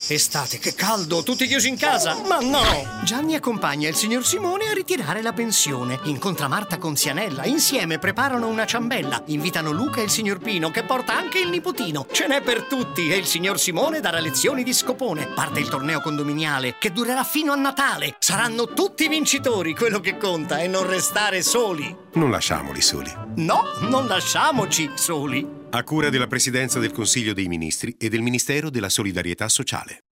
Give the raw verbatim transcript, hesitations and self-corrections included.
Estate, che caldo, tutti chiusi in casa? Ma no! Gianni accompagna il signor Simone a ritirare la pensione. Incontra Marta con Zianella, insieme preparano una ciambella. Invitano Luca e il signor Pino, che porta anche il nipotino. Ce n'è per tutti e il signor Simone darà lezioni di scopone. Parte il torneo condominiale, che durerà fino a Natale. Saranno tutti vincitori, quello che conta è non restare soli. Non lasciamoli soli. No, non lasciamoci soli. A cura della Presidenza del Consiglio dei Ministri e del Ministero della Solidarietà Sociale.